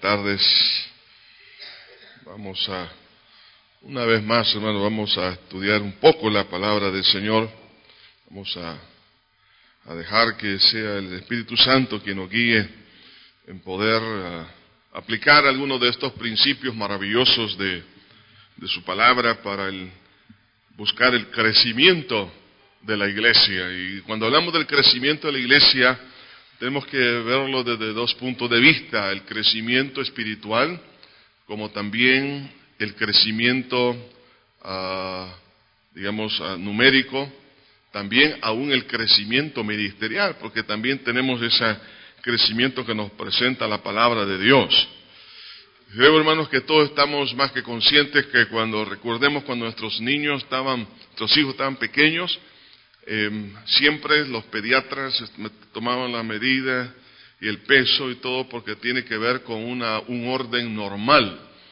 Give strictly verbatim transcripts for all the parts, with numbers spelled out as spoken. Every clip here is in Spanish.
tardes. Vamos a, una vez más, hermano, vamos a estudiar un poco la palabra del Señor. Vamos a, a dejar que sea el Espíritu Santo quien nos guíe en poder uh, aplicar algunos de estos principios maravillosos de, de su palabra para el, buscar el crecimiento de la iglesia. Y cuando hablamos del crecimiento de la iglesia, tenemos que verlo desde dos puntos de vista: el crecimiento espiritual, como también el crecimiento, uh, digamos, uh, numérico, también aún el crecimiento ministerial, porque también tenemos ese crecimiento que nos presenta la palabra de Dios. Creo, hermanos, que todos estamos más que conscientes que cuando recordemos cuando nuestros niños estaban, nuestros hijos estaban pequeños, Eh, siempre los pediatras tomaban la medida y el peso y todo porque tiene que ver con una, un orden normal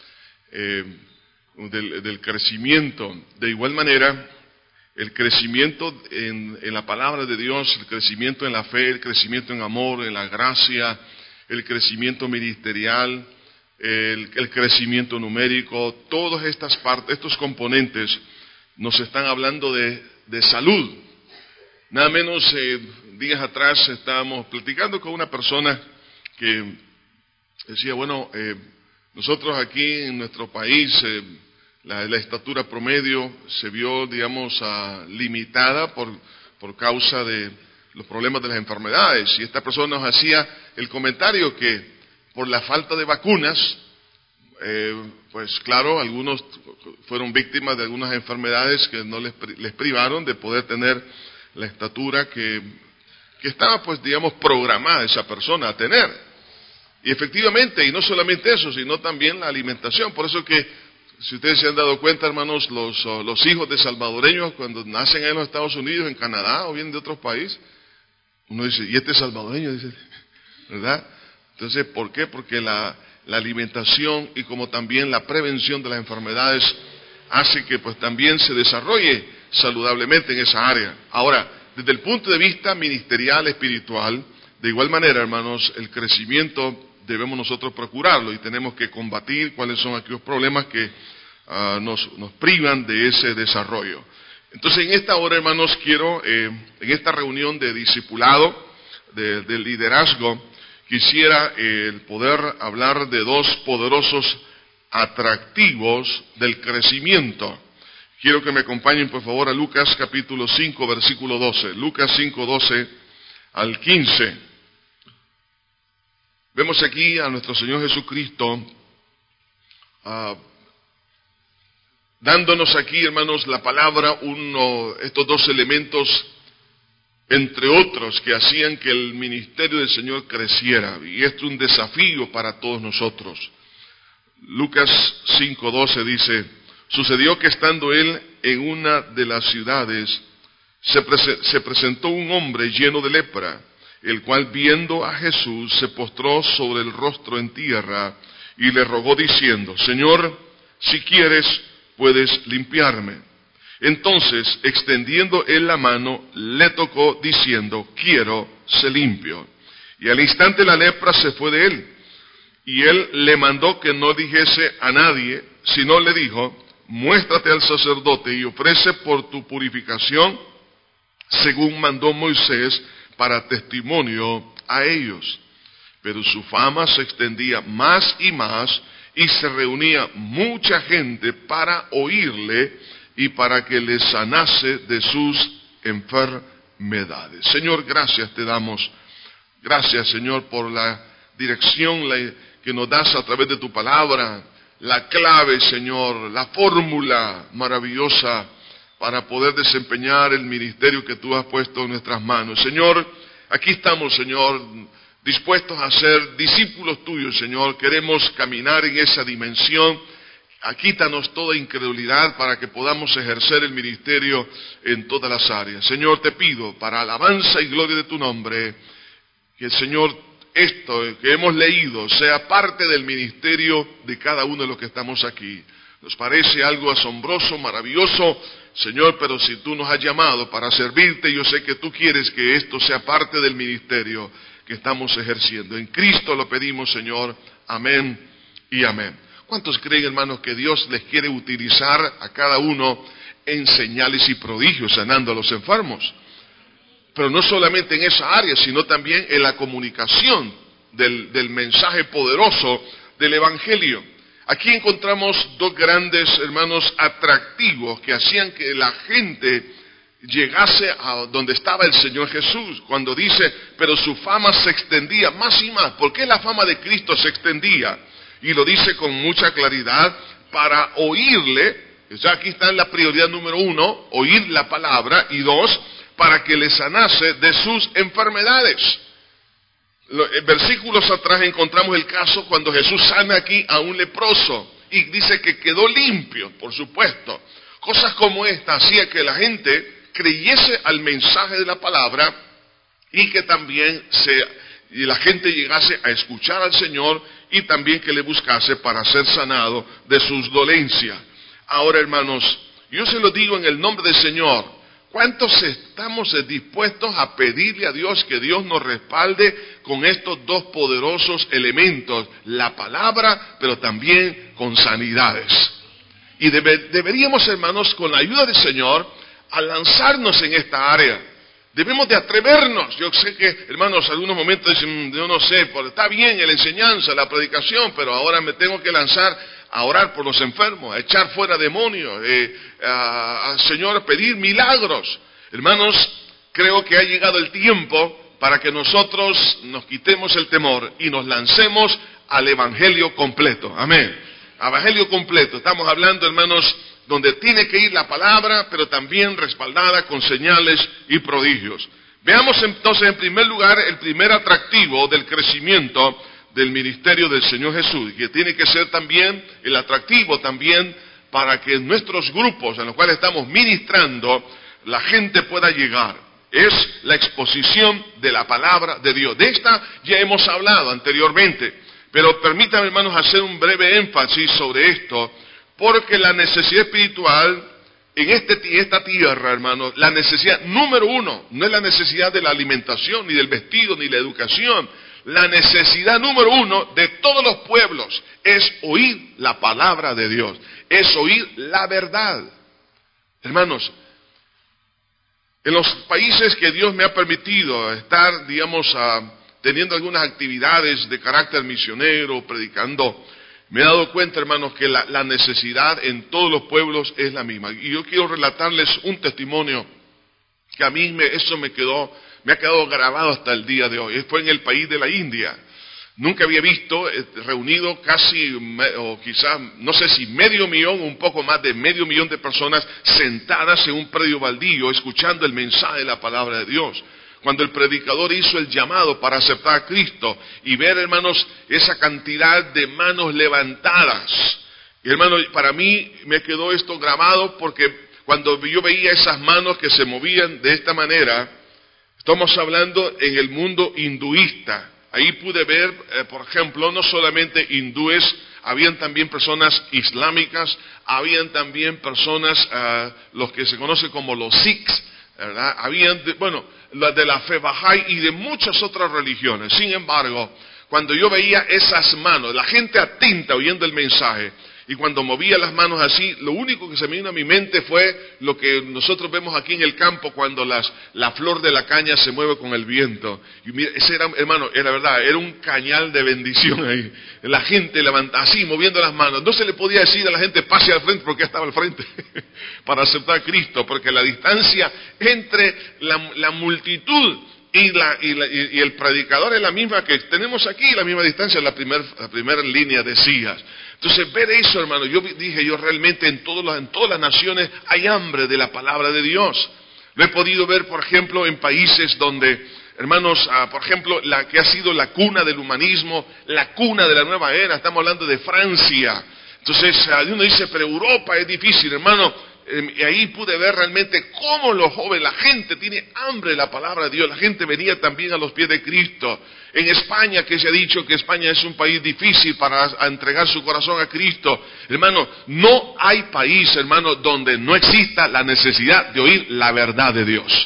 eh, del, del crecimiento. De igual manera, el crecimiento en, en la palabra de Dios, el crecimiento en la fe, el crecimiento en amor, en la gracia, el crecimiento ministerial, el, el crecimiento numérico, todas estas partes, estos componentes nos están hablando de, de salud. Nada menos, eh, días atrás estábamos platicando con una persona que decía, bueno, eh, nosotros aquí en nuestro país, eh, la, la estatura promedio se vio, digamos, uh, limitada por, por causa de los problemas de las enfermedades. Y esta persona nos hacía el comentario que por la falta de vacunas, eh, pues claro, algunos fueron víctimas de algunas enfermedades que no les, les privaron de poder tener la estatura que, que estaba, pues, digamos, programada esa persona a tener. Y efectivamente, y no solamente eso, sino también la alimentación. Por eso que, si ustedes se han dado cuenta, hermanos, los, los hijos de salvadoreños, cuando nacen en los Estados Unidos, en Canadá o vienen de otros países, uno dice, ¿y este es salvadoreño? Dice, ¿verdad? Entonces, ¿por qué? Porque la, la alimentación y como también la prevención de las enfermedades hace que, pues, también se desarrolle saludablemente en esa área. Ahora, desde el punto de vista ministerial, espiritual, de igual manera, hermanos, el crecimiento debemos nosotros procurarlo y tenemos que combatir cuáles son aquellos problemas que uh, nos, nos privan de ese desarrollo. Entonces, en esta hora, hermanos, quiero, eh, en esta reunión de discipulado, de, de liderazgo, quisiera eh, el poder hablar de dos poderosos atractivos del crecimiento. Quiero que me acompañen, por favor, a Lucas capítulo cinco, versículo doce. Lucas cinco, doce al quince. Vemos aquí a nuestro Señor Jesucristo uh, dándonos aquí, hermanos, la palabra, uno, estos dos elementos, entre otros, que hacían que el ministerio del Señor creciera. Y esto es un desafío para todos nosotros. Lucas cinco, doce dice: sucedió que estando él en una de las ciudades, se, prese- se presentó un hombre lleno de lepra, el cual viendo a Jesús se postró sobre el rostro en tierra y le rogó diciendo: Señor, si quieres, puedes limpiarme. Entonces, extendiendo él la mano, le tocó diciendo: quiero, sé limpio. Y al instante la lepra se fue de él. Y él le mandó que no dijese a nadie, sino le dijo: muéstrate al sacerdote y ofrece por tu purificación, según mandó Moisés, para testimonio a ellos. Pero su fama se extendía más y más, y se reunía mucha gente para oírle y para que le sanase de sus enfermedades. Señor, gracias te damos. Gracias, Señor, por la dirección que nos das a través de tu palabra. La clave, Señor, la fórmula maravillosa para poder desempeñar el ministerio que tú has puesto en nuestras manos. Señor, aquí estamos, Señor, dispuestos a ser discípulos tuyos, Señor. Queremos caminar en esa dimensión. Quítanos toda incredulidad para que podamos ejercer el ministerio en todas las áreas. Señor, te pido, para alabanza y gloria de tu nombre, que el Señor, esto que hemos leído sea parte del ministerio de cada uno de los que estamos aquí. Nos parece algo asombroso, maravilloso, Señor, pero si tú nos has llamado para servirte, yo sé que tú quieres que esto sea parte del ministerio. que estamos ejerciendo. En Cristo lo pedimos, Señor. Amén y amén. ¿Cuántos creen, hermanos, que Dios les quiere utilizar a cada uno en señales y prodigios, sanando a los enfermos? Pero no solamente en esa área, sino también en la comunicación del, del mensaje poderoso del Evangelio. Aquí encontramos dos grandes, hermanos, atractivos que hacían que la gente llegase a donde estaba el Señor Jesús. Cuando dice, pero su fama se extendía más y más. ¿Por qué la fama de Cristo se extendía? Y lo dice con mucha claridad, para oírle. O sea, aquí está la prioridad número uno, oír la palabra, y dos, para que le sanase de sus enfermedades. En versículos atrás encontramos el caso cuando Jesús sana aquí a un leproso, y dice que quedó limpio, por supuesto. Cosas como esta hacía que la gente creyese al mensaje de la palabra, y que también se, y la gente llegase a escuchar al Señor, y también que le buscase para ser sanado de sus dolencias. Ahora, hermanos, yo se lo digo en el nombre del Señor, ¿cuántos estamos dispuestos a pedirle a Dios que Dios nos respalde con estos dos poderosos elementos, la palabra, pero también con sanidades? Y debe, deberíamos, hermanos, con la ayuda del Señor, a lanzarnos en esta área. Debemos de atrevernos. Yo sé que, hermanos, algunos momentos dicen, yo no sé, está bien la enseñanza, la predicación, pero ahora me tengo que lanzar a orar por los enfermos, a echar fuera demonios, eh, a, a, Señor, pedir milagros. Hermanos, creo que ha llegado el tiempo para que nosotros nos quitemos el temor y nos lancemos al Evangelio completo. Amén. Evangelio completo. Estamos hablando, hermanos, donde tiene que ir la palabra, pero también respaldada con señales y prodigios. Veamos entonces, en primer lugar, el primer atractivo del crecimiento del ministerio del Señor Jesús, que tiene que ser también el atractivo también para que nuestros grupos en los cuales estamos ministrando, la gente pueda llegar. Es la exposición de la palabra de Dios. De esta ya hemos hablado anteriormente, pero permítanme, hermanos, hacer un breve énfasis sobre esto, porque la necesidad espiritual en este, esta tierra, hermanos, la necesidad número uno, no es la necesidad de la alimentación, ni del vestido, ni la educación. La necesidad número uno de todos los pueblos es oír la palabra de Dios, es oír la verdad. Hermanos, en los países que Dios me ha permitido estar, digamos, a, teniendo algunas actividades de carácter misionero, predicando, me he dado cuenta, hermanos, que la, la necesidad en todos los pueblos es la misma. Y yo quiero relatarles un testimonio que a mí me, eso me quedó, me ha quedado grabado hasta el día de hoy. Fue en el país de la India. Nunca había visto eh, reunido casi, o quizás, no sé si medio millón o un poco más de medio millón de personas sentadas en un predio baldío, escuchando el mensaje de la palabra de Dios. Cuando el predicador hizo el llamado para aceptar a Cristo y ver, hermanos, esa cantidad de manos levantadas. Y, hermanos, para mí me quedó esto grabado porque cuando yo veía esas manos que se movían de esta manera, estamos hablando en el mundo hinduista. Ahí pude ver, eh, por ejemplo, no solamente hindúes, habían también personas islámicas, habían también personas, uh, los que se conocen como los sikhs, ¿verdad? Habían, de, bueno, la de la fe Bahá'í y de muchas otras religiones. Sin embargo, cuando yo veía esas manos, la gente atenta oyendo el mensaje, y cuando movía las manos así, lo único que se me vino a mi mente fue lo que nosotros vemos aquí en el campo cuando las, la flor de la caña se mueve con el viento. Y mira, ese era, hermano, era verdad, era un cañal de bendición ahí. La gente levanta así, moviendo las manos. No se le podía decir a la gente, pase al frente, porque estaba al frente, para aceptar a Cristo, porque la distancia entre la, la multitud y, la, y, la, y el predicador es la misma que tenemos aquí, la misma distancia, la primera la primer línea de sillas. Entonces, ver eso, hermano, yo dije, yo realmente en, todos los, en todas las naciones hay hambre de la palabra de Dios. Lo he podido ver, por ejemplo, en países donde, hermanos, uh, por ejemplo, la que ha sido la cuna del humanismo, la cuna de la nueva era, estamos hablando de Francia. Entonces, uh, uno dice, pero Europa es difícil, hermano. Eh, y ahí pude ver realmente cómo los jóvenes, la gente tiene hambre de la palabra de Dios, la gente venía también a los pies de Cristo. En España, que se ha dicho que España es un país difícil para entregar su corazón a Cristo, hermano, no hay país, hermano, donde no exista la necesidad de oír la verdad de Dios.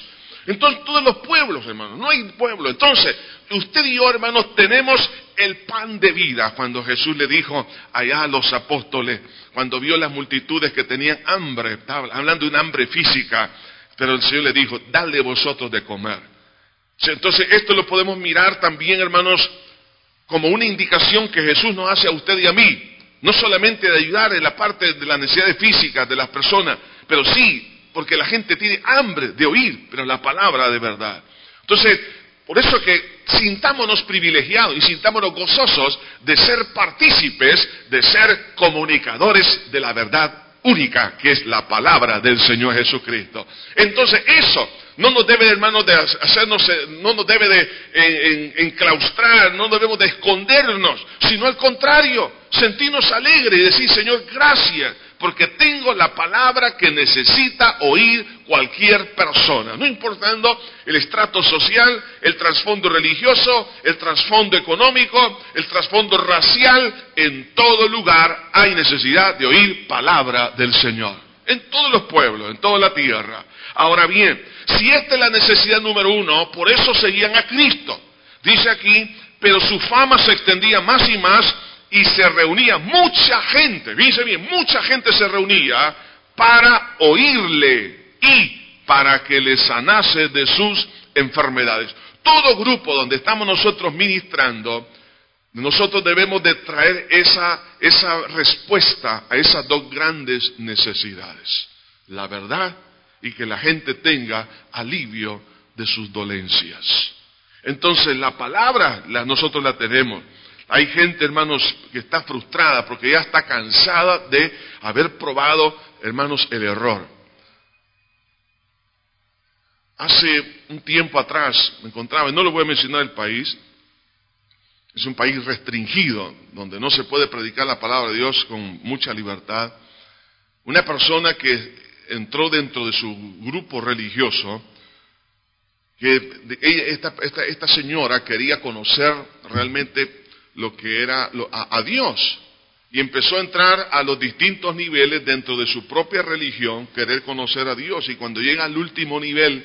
Entonces, todos los pueblos, hermanos, no hay pueblo. Entonces, usted y yo, hermanos, tenemos el pan de vida. Cuando Jesús le dijo allá a los apóstoles, cuando vio las multitudes que tenían hambre, estaba hablando de un hambre física, pero el Señor le dijo, dale vosotros de comer. Entonces, esto lo podemos mirar también, hermanos, como una indicación que Jesús nos hace a usted y a mí. No solamente de ayudar en la parte de las necesidades físicas de las personas, pero sí, porque la gente tiene hambre de oír, pero la palabra de verdad. Entonces, por eso que sintámonos privilegiados y sintámonos gozosos de ser partícipes, de ser comunicadores de la verdad única, que es la palabra del Señor Jesucristo. Entonces, eso no nos debe, hermanos, de hacernos, no nos debe de en, en, enclaustrar, no debemos de escondernos, sino al contrario, sentirnos alegres y decir, Señor, gracias, porque tengo la palabra que necesita oír cualquier persona, no importando el estrato social, el trasfondo religioso, el trasfondo económico, el trasfondo racial. En todo lugar hay necesidad de oír palabra del Señor, en todos los pueblos, en toda la tierra. Ahora bien, si esta es la necesidad número uno, por eso seguían a Cristo. Dice aquí, pero su fama se extendía más y más, y se reunía mucha gente, fíjense bien, mucha gente se reunía para oírle y para que le sanase de sus enfermedades. Todo grupo donde estamos nosotros ministrando, nosotros debemos de traer esa, esa respuesta a esas dos grandes necesidades. La verdad y que la gente tenga alivio de sus dolencias. Entonces la palabra la, nosotros la tenemos. Hay gente, hermanos, que está frustrada porque ya está cansada de haber probado, hermanos, el error. Hace un tiempo atrás me encontraba, y no le voy a mencionar el país, es un país restringido, donde no se puede predicar la palabra de Dios con mucha libertad. Una persona que entró dentro de su grupo religioso, que ella, esta, esta, esta señora quería conocer realmente lo que era lo, a, a Dios, y empezó a entrar a los distintos niveles dentro de su propia religión, querer conocer a Dios, y cuando llega al último nivel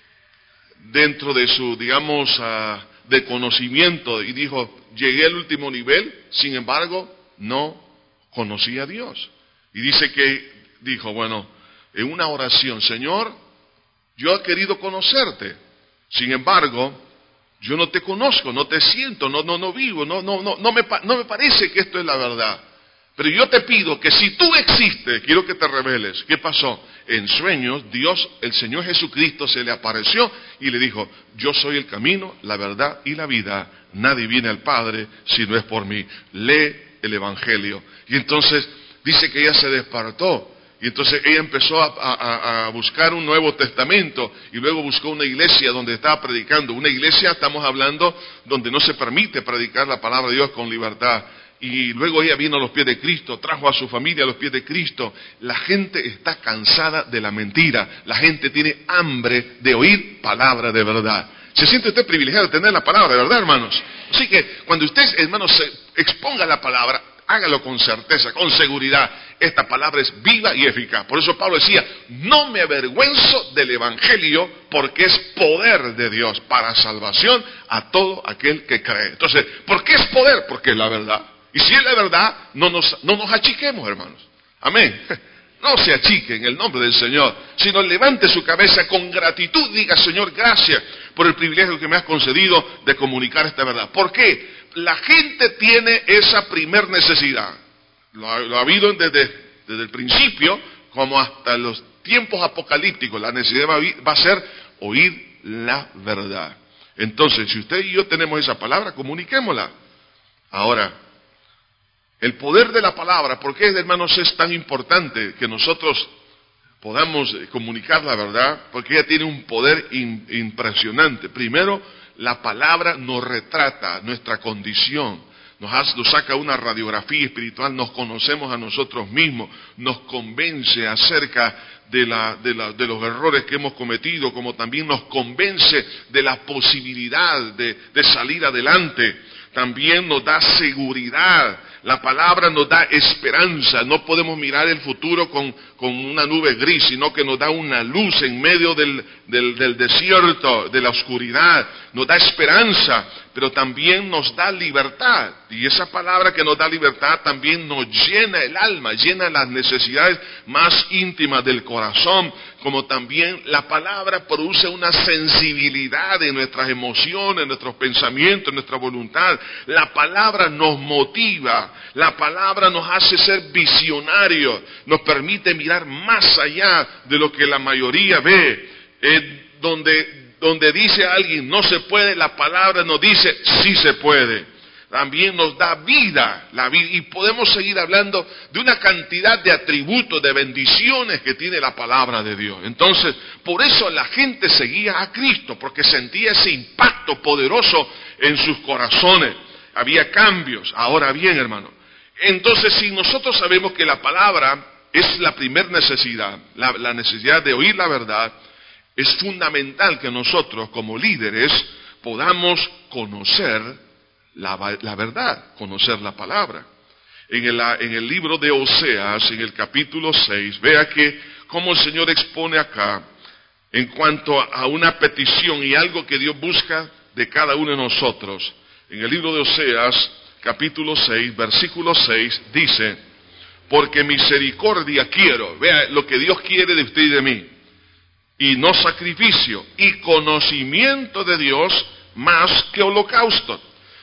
dentro de su, digamos, uh, de conocimiento, y dijo, llegué al último nivel, sin embargo, no conocí a Dios. Y dice que, dijo, bueno, en una oración, Señor, yo he querido conocerte, sin embargo, yo no te conozco, no te siento, no, no, no vivo, no, no, no, no me, no me parece que esto es la verdad. Pero yo te pido que si tú existes, quiero que te reveles. ¿Qué pasó? En sueños, Dios, el Señor Jesucristo, se le apareció y le dijo, yo soy el camino, la verdad y la vida. Nadie viene al Padre si no es por mí. Lee el Evangelio. Y entonces dice que ella se despertó. Y entonces ella empezó a, a, a buscar un Nuevo Testamento y luego buscó una iglesia donde estaba predicando. Una iglesia, estamos hablando, donde no se permite predicar la palabra de Dios con libertad. Y luego ella vino a los pies de Cristo, trajo a su familia a los pies de Cristo. La gente está cansada de la mentira. La gente tiene hambre de oír palabra de verdad. ¿Se siente usted privilegiado de tener la palabra de verdad, hermanos? Así que cuando usted, hermanos, se exponga la palabra, hágalo con certeza, con seguridad. Esta palabra es viva y eficaz. Por eso Pablo decía, no me avergüenzo del Evangelio porque es poder de Dios para salvación a todo aquel que cree. Entonces, ¿por qué es poder? Porque es la verdad. Y si es la verdad, no nos, no nos achiquemos, hermanos. Amén. No se achique en el nombre del Señor, sino levante su cabeza con gratitud. Diga, Señor, gracias por el privilegio que me has concedido de comunicar esta verdad. ¿Por qué? La gente tiene esa primer necesidad. Lo ha, lo ha habido desde, desde el principio, como hasta los tiempos apocalípticos. La necesidad va a, va a ser oír la verdad. Entonces, si usted y yo tenemos esa palabra, comuniquémosla. Ahora, el poder de la palabra, ¿por qué, hermanos, es tan importante que nosotros podamos comunicar la verdad? Porque ella tiene un poder in, impresionante. Primero, la palabra nos retrata nuestra condición, nos, hace, nos saca una radiografía espiritual, nos conocemos a nosotros mismos, nos convence acerca de, la, de, la, de los errores que hemos cometido, como también nos convence de la posibilidad de, de salir adelante. También nos da seguridad. La palabra nos da esperanza. No podemos mirar el futuro con, con una nube gris, sino que nos da una luz en medio del, del, del desierto, de la oscuridad. Nos da esperanza, pero también nos da libertad. Y esa palabra que nos da libertad también nos llena el alma, llena las necesidades más íntimas del corazón, como también la palabra produce una sensibilidad en nuestras emociones, en nuestros pensamientos, en nuestra voluntad. La palabra nos motiva, la palabra nos hace ser visionarios, nos permite mirar más allá de lo que la mayoría ve. Eh, donde, donde dice alguien no se puede, la palabra nos dice sí se puede. También nos da vida, la vida, y podemos seguir hablando de una cantidad de atributos, de bendiciones que tiene la palabra de Dios. Entonces, por eso la gente seguía a Cristo, porque sentía ese impacto poderoso en sus corazones. Había cambios. Ahora bien, hermano, entonces si nosotros sabemos que la palabra es la primer necesidad, la, la necesidad de oír la verdad, es fundamental que nosotros como líderes podamos conocer La, la verdad, conocer la palabra. En el, en el libro de Oseas, en el capítulo seis, vea que cómo el Señor expone acá en cuanto a una petición y algo que Dios busca de cada uno de nosotros. En el libro de Oseas, capítulo seis, versículo seis, dice: porque misericordia quiero, vea lo que Dios quiere de usted y de mí, y no sacrificio, y conocimiento de Dios más que holocausto.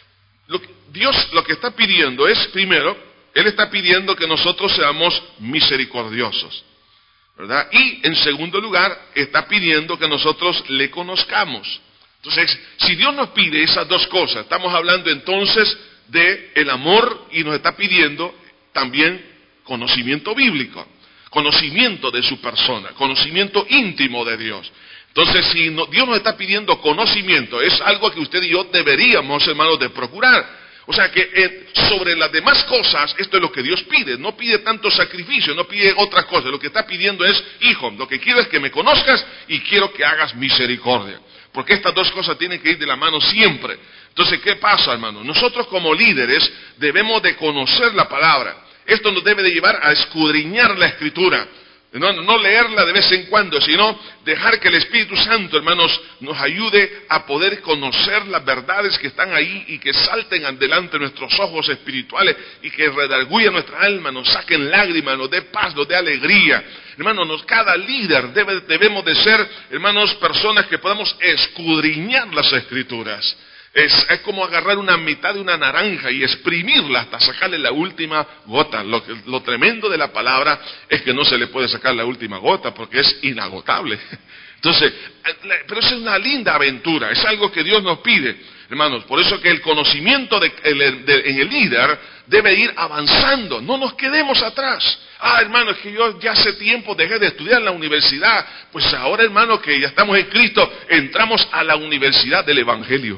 Lo que, Dios lo que está pidiendo es, primero, Él está pidiendo que nosotros seamos misericordiosos, ¿verdad? Y, en segundo lugar, está pidiendo que nosotros le conozcamos. Entonces, si Dios nos pide esas dos cosas, estamos hablando entonces de el amor y nos está pidiendo también conocimiento bíblico, conocimiento de su persona, conocimiento íntimo de Dios. Entonces, si no, Dios nos está pidiendo conocimiento, es algo que usted y yo deberíamos, hermanos, de procurar. O sea que eh, sobre las demás cosas, esto es lo que Dios pide. No pide tanto sacrificio, no pide otras cosas. Lo que está pidiendo es, hijo, lo que quiero es que me conozcas y quiero que hagas misericordia. Porque estas dos cosas tienen que ir de la mano siempre. Entonces, ¿qué pasa, hermano? Nosotros como líderes debemos de conocer la palabra. Esto nos debe de llevar a escudriñar la Escritura. No, no leerla de vez en cuando, sino dejar que el Espíritu Santo, hermanos, nos ayude a poder conocer las verdades que están ahí y que salten adelante nuestros ojos espirituales y que redarguyan nuestra alma, nos saquen lágrimas, nos dé paz, nos dé alegría. Hermanos, nos, cada líder debe, debemos de ser, hermanos, personas que podamos escudriñar las Escrituras. Es, es como agarrar una mitad de una naranja y exprimirla hasta sacarle la última gota. Lo, lo tremendo de la palabra es que no se le puede sacar la última gota porque es inagotable. Entonces, pero es una linda aventura, es algo que Dios nos pide, hermanos. Por eso que el conocimiento de, de, en el líder debe ir avanzando, no nos quedemos atrás. Ah, hermano, es que yo ya hace tiempo dejé de estudiar en la universidad. Pues ahora, hermano, que ya estamos en Cristo, entramos a la universidad del Evangelio.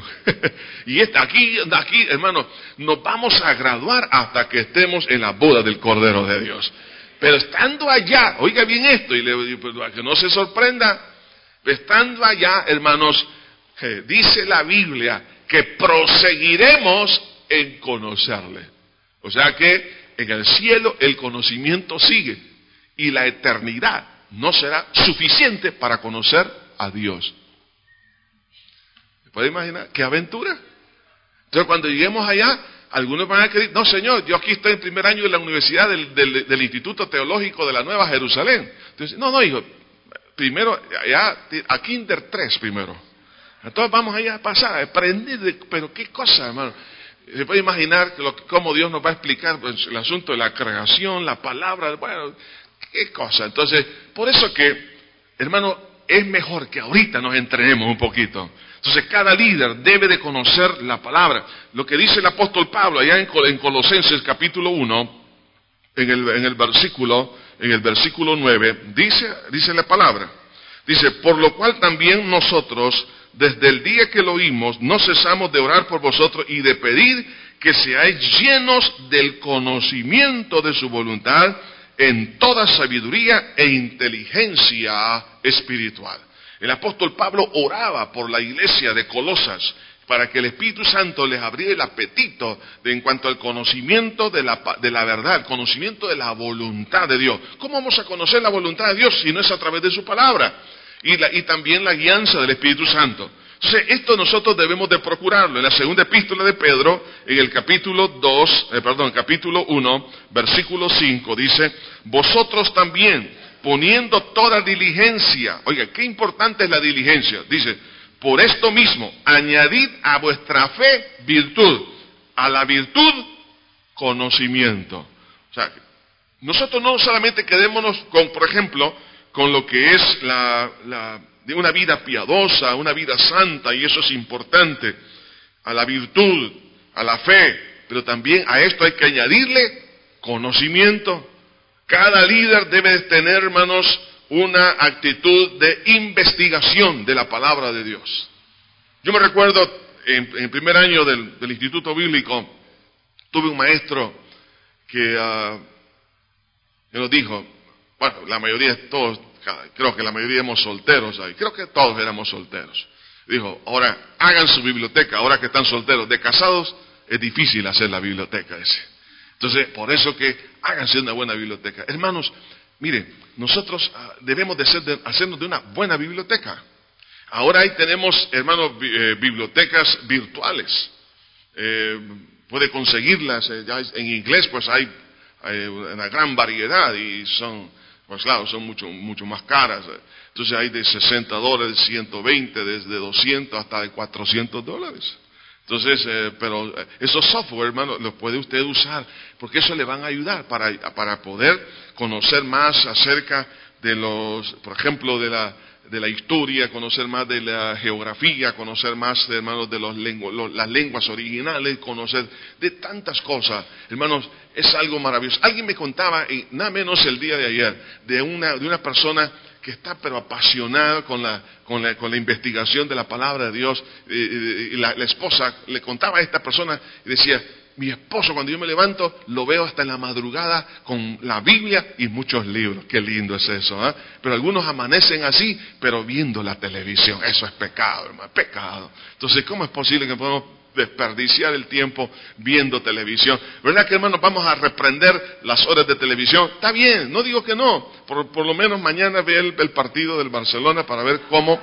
Y esta, aquí, aquí, hermano, nos vamos a graduar hasta que estemos en la boda del Cordero de Dios. Pero estando allá, oiga bien esto, y le, pues, que no se sorprenda, estando allá, hermanos, eh, dice la Biblia que proseguiremos en conocerle. O sea que en el cielo el conocimiento sigue y la eternidad no será suficiente para conocer a Dios. ¿Se puede imaginar? ¡Qué aventura! Entonces cuando lleguemos allá, algunos van a creer, no señor, yo aquí estoy en primer año de la universidad del, del, del Instituto Teológico de la Nueva Jerusalén. Entonces, no, no hijo, primero, allá, a Kinder tres primero. Entonces vamos allá a pasar, a aprender, de, pero qué cosa, hermano. Se puede imaginar lo, cómo Dios nos va a explicar pues, el asunto de la creación, la palabra, bueno, qué cosa. Entonces, por eso que, hermano, es mejor que ahorita nos entrenemos un poquito. Entonces, cada líder debe de conocer la palabra. Lo que dice el apóstol Pablo allá en, en Colosenses capítulo uno, en el, en el versículo, en el versículo nueve, dice, dice la palabra. Dice, por lo cual también nosotros, desde el día que lo oímos, no cesamos de orar por vosotros y de pedir que seáis llenos del conocimiento de su voluntad en toda sabiduría e inteligencia espiritual. El apóstol Pablo oraba por la iglesia de Colosas para que el Espíritu Santo les abriera el apetito de, en cuanto al conocimiento de la, de la verdad, el conocimiento de la voluntad de Dios. ¿Cómo vamos a conocer la voluntad de Dios si no es a través de su palabra? Y, la, y también la guianza del Espíritu Santo. Entonces, esto nosotros debemos de procurarlo. En la segunda epístola de Pedro, en el capítulo dos, eh, perdón, capítulo uno, versículo cinco, dice, vosotros también, poniendo toda diligencia. Oiga, qué importante es la diligencia. Dice, por esto mismo, añadid a vuestra fe virtud, a la virtud conocimiento. O sea, nosotros no solamente quedémonos con, por ejemplo, con lo que es la, la de una vida piadosa, una vida santa, y eso es importante, a la virtud, a la fe, pero también a esto hay que añadirle conocimiento. Cada líder debe tener, hermanos, una actitud de investigación de la palabra de Dios. Yo me recuerdo, en, en el primer año del, del Instituto Bíblico, tuve un maestro que, uh, que nos dijo, bueno, la mayoría de todos, creo que la mayoría éramos solteros ahí, creo que todos éramos solteros. Dijo, ahora hagan su biblioteca, ahora que están solteros. De casados es difícil hacer la biblioteca ese. Entonces, por eso que háganse una buena biblioteca. Hermanos, miren, nosotros uh, debemos de, ser de hacernos de una buena biblioteca. Ahora ahí tenemos, hermanos, eh, bibliotecas virtuales. Eh, puede conseguirlas, eh, ya en inglés pues hay, hay una gran variedad y son... Pues claro, son mucho, mucho más caras. Entonces hay de sesenta dólares, ciento veinte, desde doscientos hasta de cuatrocientos dólares. Entonces, eh, pero eh, esos software, hermano, los puede usted usar, porque eso le van a ayudar para, para poder conocer más acerca de los, por ejemplo, de la, de la historia, conocer más de la geografía, conocer más, hermanos, de los lengu los, las lenguas originales, conocer de tantas cosas. Hermanos, es algo maravilloso. Alguien me contaba, y nada menos el día de ayer, de una, de una persona que está pero apasionada con la, con la, con la investigación de la palabra de Dios. Y, y la, la esposa le contaba a esta persona y decía, mi esposo cuando yo me levanto lo veo hasta en la madrugada con la Biblia y muchos libros. Qué lindo es eso, ¿eh? Pero algunos amanecen así, pero viendo la televisión. Eso es pecado, hermano, pecado. Entonces, ¿cómo es posible que podamos desperdiciar el tiempo viendo televisión? ¿Verdad que, hermanos, vamos a reprender las horas de televisión? Está bien, no digo que no. Por, por lo menos mañana ve el, el partido del Barcelona para ver cómo...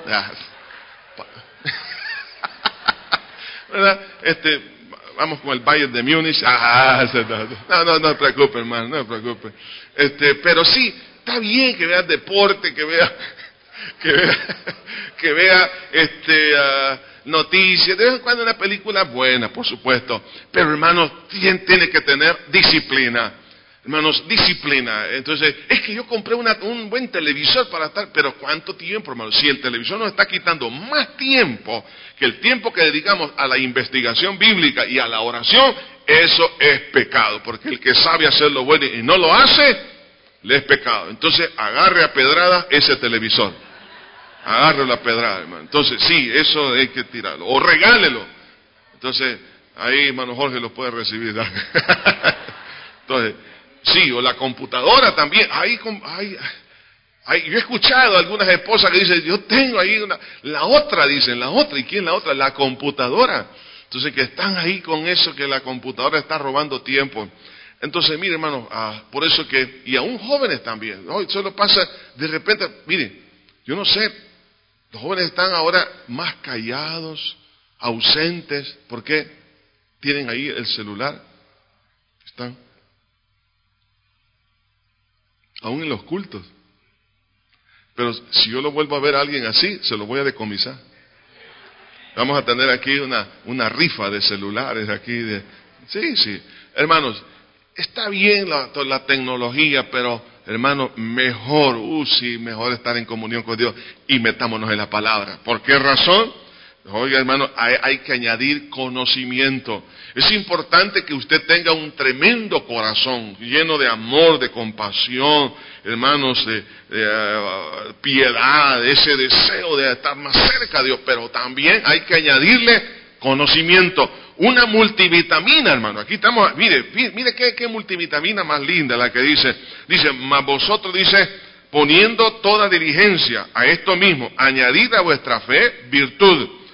¿Verdad? Este... Vamos con el Bayern de Múnich. Ah, no, no, no se preocupe, hermano, no se preocupe. Este, pero sí, está bien que vea deporte, que vea, que vea, que vea, este, uh, noticias, de vez en cuando una película buena, por supuesto. Pero, hermanos, tiene, tiene que tener disciplina. Hermanos, disciplina. Entonces, es que yo compré una, un buen televisor para estar, pero ¿cuánto tiempo, hermanos? Si el televisor nos está quitando más tiempo que el tiempo que dedicamos a la investigación bíblica y a la oración, eso es pecado, porque el que sabe hacer lo bueno y no lo hace, le es pecado. Entonces, agarre a pedrada ese televisor. Agarre la pedrada, hermano. Entonces, sí, eso hay que tirarlo. O regálelo. Entonces, ahí, hermano Jorge, lo puede recibir. Entonces, sí, o la computadora también. Ahí, ahí, ahí, yo he escuchado a algunas esposas que dicen, yo tengo ahí una, la otra, dicen, la otra. ¿Y quién la otra? La computadora. Entonces, que están ahí con eso, que la computadora está robando tiempo. Entonces, mire, hermano, ah, por eso que, y aún jóvenes también, ¿no? Solo pasa, de repente, mire, yo no sé, los jóvenes están ahora más callados, ausentes. ¿Por qué? Tienen ahí el celular. Están aún en los cultos. Pero si yo lo vuelvo a ver a alguien así, se lo voy a decomisar. Vamos a tener aquí una, una rifa de celulares aquí. De, sí, sí. Hermanos, está bien la, la tecnología, pero, hermano, mejor, uh, sí, mejor estar en comunión con Dios y metámonos en la palabra. ¿Por qué razón? Oiga, hermano, hay, hay que añadir conocimiento. Es importante que usted tenga un tremendo corazón, lleno de amor, de compasión, hermanos, de, de uh, piedad, ese deseo de estar más cerca de Dios, pero también hay que añadirle conocimiento. Una multivitamina, hermano. Aquí estamos, mire, mire qué, qué multivitamina más linda la que dice. Dice, mas vosotros, dice, poniendo toda diligencia a esto mismo, añadid a vuestra fe virtud,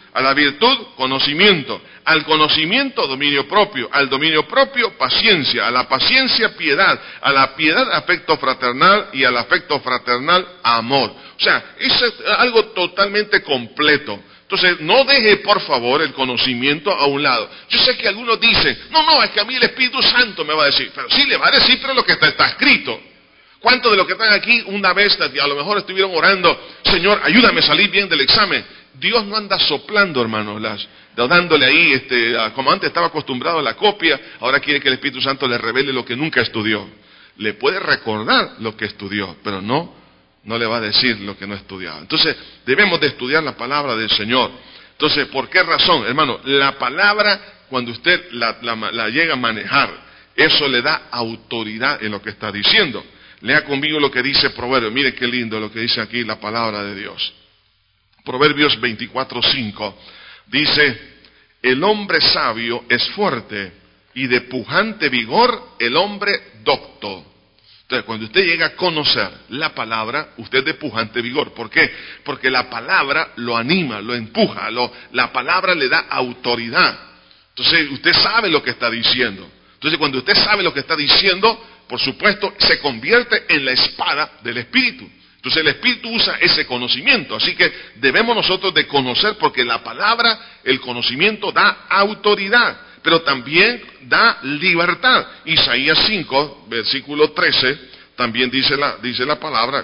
A la virtud, conocimiento. Al conocimiento, dominio propio. Al dominio propio, paciencia. A la paciencia, piedad. A la piedad, afecto fraternal. Y al afecto fraternal, amor. O sea, es algo totalmente completo. Entonces, no deje, por favor, el conocimiento a un lado. Yo sé que algunos dicen, no, no, es que a mí el Espíritu Santo me va a decir. Pero sí, le va a decir, pero lo que está, está escrito. ¿Cuántos de los que están aquí una vez, a lo mejor estuvieron orando, Señor, ayúdame a salir bien del examen? Dios no anda soplando, hermanos, las, dándole ahí, este, como antes estaba acostumbrado a la copia, ahora quiere que el Espíritu Santo le revele lo que nunca estudió. Le puede recordar lo que estudió, pero no, no le va a decir lo que no estudiaba. Entonces, debemos de estudiar la palabra del Señor. Entonces, ¿por qué razón? Hermano, la palabra, cuando usted la, la, la llega a manejar, eso le da autoridad en lo que está diciendo. Lea conmigo lo que dice Proverbios. Mire qué lindo lo que dice aquí la palabra de Dios. Proverbios veinticuatro cinco dice, el hombre sabio es fuerte y de pujante vigor el hombre docto. Entonces, cuando usted llega a conocer la palabra, usted es de pujante vigor. ¿Por qué? Porque la palabra lo anima, lo empuja, lo, la palabra le da autoridad. Entonces, usted sabe lo que está diciendo. Entonces, cuando usted sabe lo que está diciendo, por supuesto, se convierte en la espada del Espíritu. Entonces el Espíritu usa ese conocimiento, así que debemos nosotros de conocer, porque la palabra, el conocimiento da autoridad, pero también da libertad. Isaías cinco, versículo trece, también dice la, dice la palabra,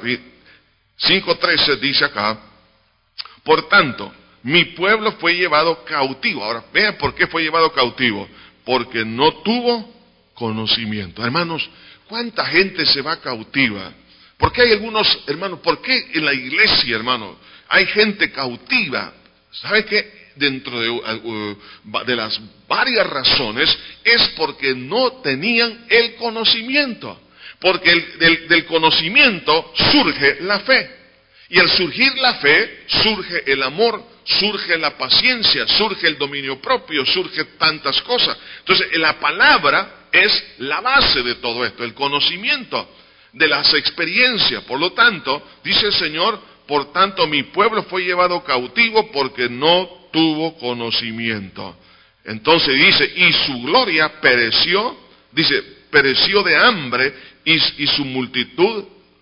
cinco trece dice acá, por tanto, mi pueblo fue llevado cautivo. Ahora, vean por qué fue llevado cautivo, porque no tuvo conocimiento. Hermanos, ¿cuánta gente se va cautiva? ¿Por qué hay algunos, hermanos, por qué en la iglesia, hermanos, hay gente cautiva? ¿Sabe qué? Dentro de, uh, de las varias razones es porque no tenían el conocimiento. Porque el, del, del conocimiento surge la fe. Y al surgir la fe, surge el amor, surge la paciencia, surge el dominio propio, surge tantas cosas. Entonces, la palabra es la base de todo esto, el conocimiento de las experiencias. Por lo tanto, dice el Señor, por tanto mi pueblo fue llevado cautivo porque no tuvo conocimiento. Entonces dice, y su gloria pereció, dice, pereció de hambre y, y su multitud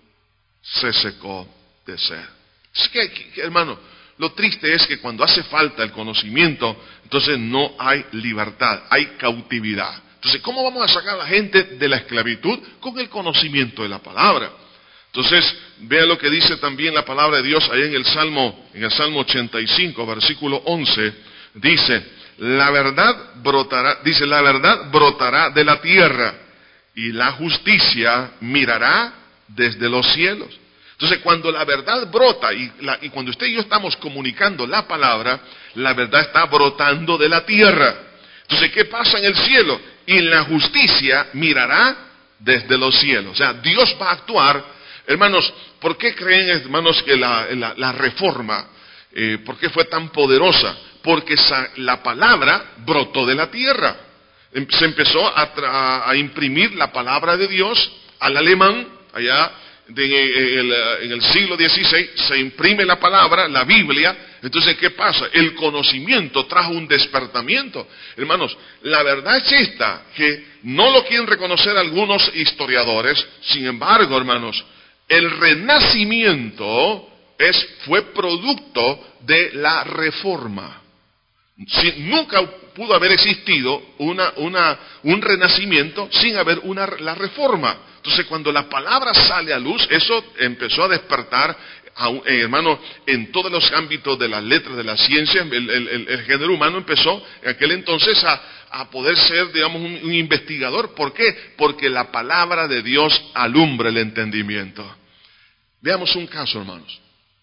se secó de sed. Es que, que, hermano, lo triste es que cuando hace falta el conocimiento, entonces no hay libertad, hay cautividad. Entonces, ¿cómo vamos a sacar a la gente de la esclavitud? Con el conocimiento de la palabra. Entonces, vea lo que dice también la palabra de Dios ahí en el Salmo, en el Salmo ochenta y cinco, versículo once, dice, la verdad brotará, dice, la verdad brotará de la tierra y la justicia mirará desde los cielos. Entonces, cuando la verdad brota, y, la, y cuando usted y yo estamos comunicando la palabra, la verdad está brotando de la tierra. Entonces, ¿qué pasa en el cielo? Y la justicia mirará desde los cielos. O sea, Dios va a actuar. Hermanos, ¿por qué creen, hermanos, que la, la, la reforma, eh, por qué fue tan poderosa? Porque esa, la palabra brotó de la tierra. Se empezó a, a, a imprimir la palabra de Dios al alemán, allá de, en, el, en el siglo dieciséis, se imprime la palabra, la Biblia. Entonces, ¿qué pasa? El conocimiento trajo un despertamiento. Hermanos, la verdad es esta, que no lo quieren reconocer algunos historiadores. Sin embargo, hermanos, el renacimiento es, fue producto de la reforma. Si, nunca pudo haber existido una, una, un renacimiento sin haber una, la reforma. Entonces, cuando la palabra sale a luz, eso empezó a despertar, a, eh, hermano, en todos los ámbitos de las letras, de la ciencia. El, el, el, el género humano empezó en aquel entonces a, a poder ser, digamos, un, un investigador. ¿Por qué? Porque la palabra de Dios alumbra el entendimiento. Veamos un caso, hermanos.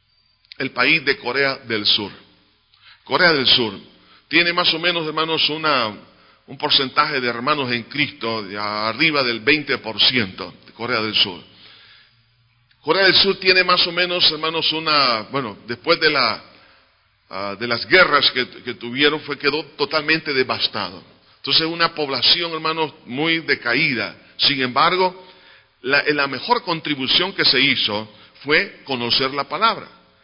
El país de Corea del Sur. Corea del Sur tiene más o menos, hermanos, una, un porcentaje de hermanos en Cristo de arriba del veinte por ciento de Corea del Sur. Corea del Sur tiene más o menos, hermanos, una, bueno, después de la uh, de las guerras que, que tuvieron, fue quedó totalmente devastado. Entonces, una población, hermanos, muy decaída. Sin embargo, la, la mejor contribución que se hizo fue conocer la palabra.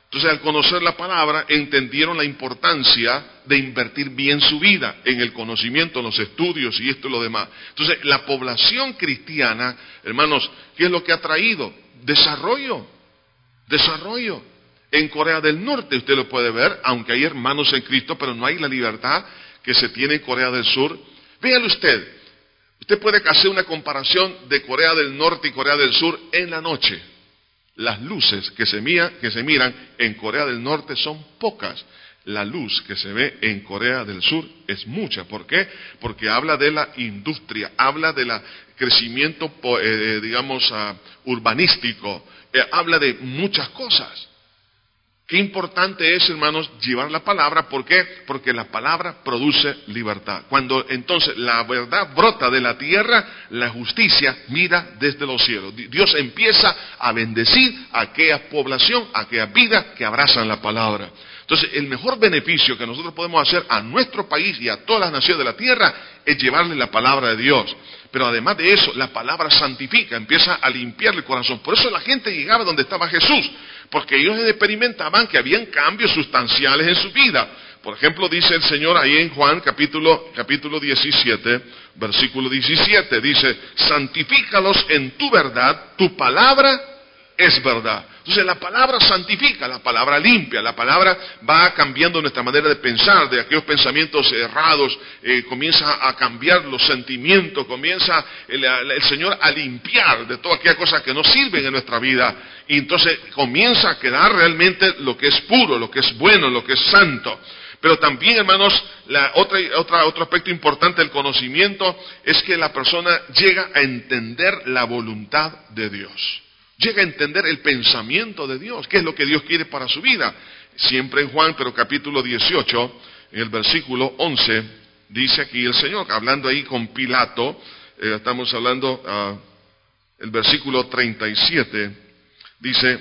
Entonces, al conocer la palabra, entendieron la importancia de invertir bien su vida en el conocimiento, en los estudios y esto y lo demás. Entonces, la población cristiana, hermanos, ¿qué es lo que ha traído? Desarrollo, desarrollo. En Corea del Norte usted lo puede ver, aunque hay hermanos en Cristo, pero no hay la libertad que se tiene en Corea del Sur. Véalo usted, usted puede hacer una comparación de Corea del Norte y Corea del Sur en la noche. Las luces que se, mira, que se miran en Corea del Norte son pocas. La luz que se ve en Corea del Sur es mucha. ¿Por qué? Porque habla de la industria, habla del crecimiento, eh, digamos, uh, urbanístico, eh, habla de muchas cosas. Qué importante es, hermanos, llevar la palabra. ¿Por qué? Porque la palabra produce libertad. Cuando entonces la verdad brota de la tierra, la justicia mira desde los cielos. Dios empieza a bendecir a aquella población, a aquella vida que abrazan la palabra. Entonces, el mejor beneficio que nosotros podemos hacer a nuestro país y a todas las naciones de la tierra es llevarle la palabra de Dios. Pero además de eso, la palabra santifica, empieza a limpiar el corazón. Por eso la gente llegaba donde estaba Jesús, porque ellos experimentaban que habían cambios sustanciales en su vida. Por ejemplo, dice el Señor ahí en Juan capítulo, capítulo diecisiete, versículo diecisiete, dice, santifícalos en tu verdad, tu palabra es verdad. Entonces la palabra santifica, la palabra limpia, la palabra va cambiando nuestra manera de pensar, de aquellos pensamientos errados, eh, comienza a cambiar los sentimientos, comienza el, el Señor a limpiar de todas aquellas cosas que no sirven en nuestra vida, y entonces comienza a quedar realmente lo que es puro, lo que es bueno, lo que es santo. Pero también, hermanos, la otra, otra, otro aspecto importante del conocimiento es que la persona llega a entender la voluntad de Dios. Llega a entender el pensamiento de Dios, qué es lo que Dios quiere para su vida. Siempre en Juan, pero capítulo dieciocho, en el versículo once, dice aquí el Señor, hablando ahí con Pilato, eh, estamos hablando, uh, el versículo treinta y siete, dice,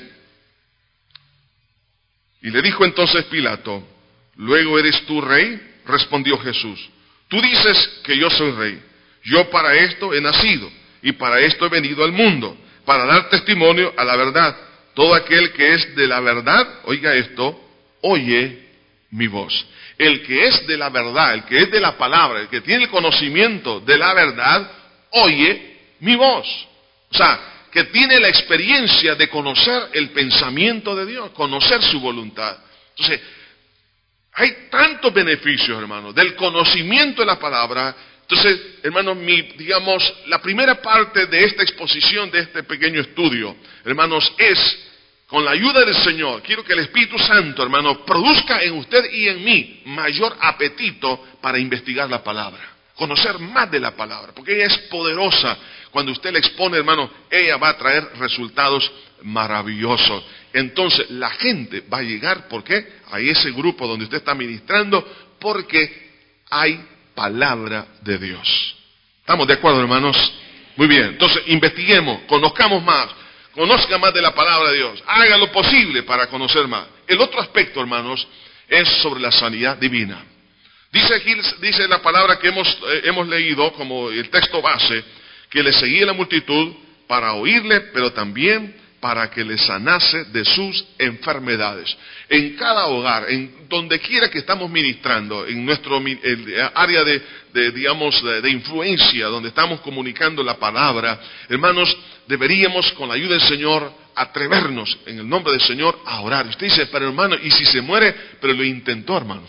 y le dijo entonces Pilato, ¿luego eres tú rey? Respondió Jesús, tú dices que yo soy rey, yo para esto he nacido, y para esto he venido al mundo, para dar testimonio a la verdad. Todo aquel que es de la verdad, oiga esto, oye mi voz. El que es de la verdad, el que es de la palabra, el que tiene el conocimiento de la verdad, oye mi voz. O sea, que tiene la experiencia de conocer el pensamiento de Dios, conocer su voluntad. Entonces, hay tantos beneficios, hermanos, del conocimiento de la palabra. Entonces, hermanos, mi, digamos, la primera parte de esta exposición, de este pequeño estudio, hermanos, es, con la ayuda del Señor, quiero que el Espíritu Santo, hermano, produzca en usted y en mí mayor apetito para investigar la palabra, conocer más de la palabra, porque ella es poderosa. Cuando usted la expone, hermano, ella va a traer resultados maravillosos. Entonces, la gente va a llegar, ¿por qué? A ese grupo donde usted está ministrando, porque hay palabra de Dios. ¿Estamos de acuerdo, hermanos? Muy bien, entonces investiguemos, conozcamos más, conozca más de la palabra de Dios, haga lo posible para conocer más. El otro aspecto, hermanos, es sobre la sanidad divina. Dice aquí, dice la palabra que hemos, eh, hemos leído como el texto base, que le seguía la multitud para oírle, pero también para que le sanase de sus enfermedades. En cada hogar, en donde quiera que estamos ministrando, en nuestro el área de, de digamos, de, de influencia, donde estamos comunicando la palabra, hermanos, deberíamos, con la ayuda del Señor, atrevernos, en el nombre del Señor, a orar. Usted dice, pero hermano, ¿y si se muere? Pero lo intentó, hermano.